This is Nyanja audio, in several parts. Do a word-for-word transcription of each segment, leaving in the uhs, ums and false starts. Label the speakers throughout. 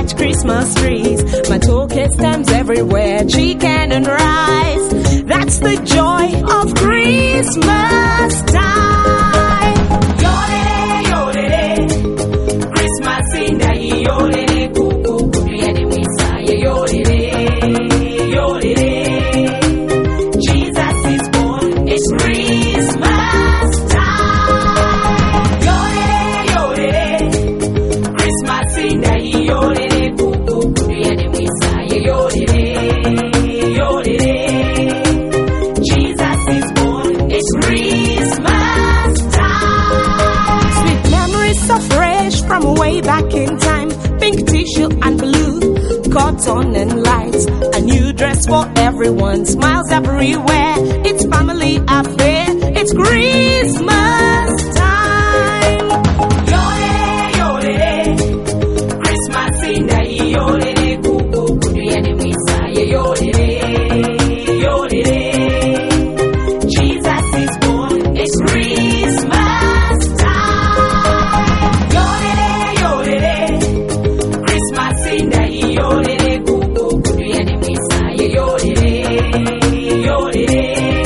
Speaker 1: large Christmas trees, matoke stems everywhere, chicken and rice. That's the joy of Christmas time. Yodele, yodele, Christmas in the yodele, kuku, kuku, yede Messiah, yodele, yodele. Jesus is born, it's Christmas time. Yodele, yodele, Christmas in the yodele, kuku, kuku, yede Messiah, yodele, yodele. Jesus is born, it's Christmas time. Sweet memories of fresh from way back in time. Pink tissue and blue, cotton and lights. A new dress for everyone, smiles everywhere. It's family affair, it's Christmas time. Yodele, yodele, Christmas in the yodele, kuku, kuku, yede Messiah, yodele, yodele. Jesus is born, it's Christmas time. Yodele, yodele, Christmas in the yodele, kuku, kuku, yede Messiah, yodele, yodele.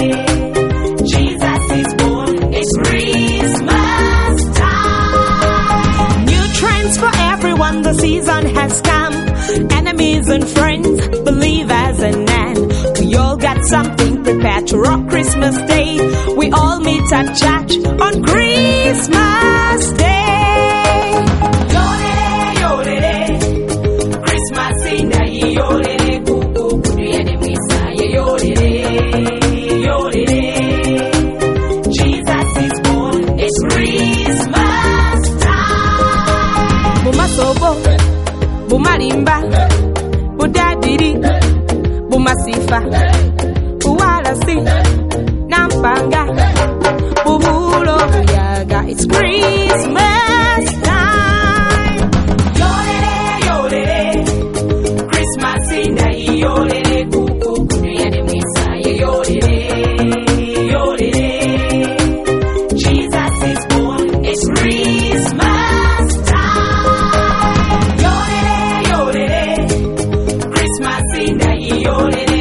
Speaker 1: Jesus is born, it's Christmas time. New trends for everyone, the season has come. Enemies and friends, believers and none. We all got something prepared to rock Christmas Day. We all meet at church on Christmas Day. Yodele, yodele, Christmas in the yodele, kuku, kuku, yede Messiah, yodele, yodele. Jesus is born, it's Christmas time. Bumasobo, bumalimba, budadiri, bumasifa, buwalasi, nampanga, buhulo, buyaga. It's Christmas time. Yodele, yodele, Christmas in the yodele, kuku, kuku, yede Messiah, yodele, yodele. Jesus is born, it's Christmas time. Yodele, yodele, Christmas in the yodele.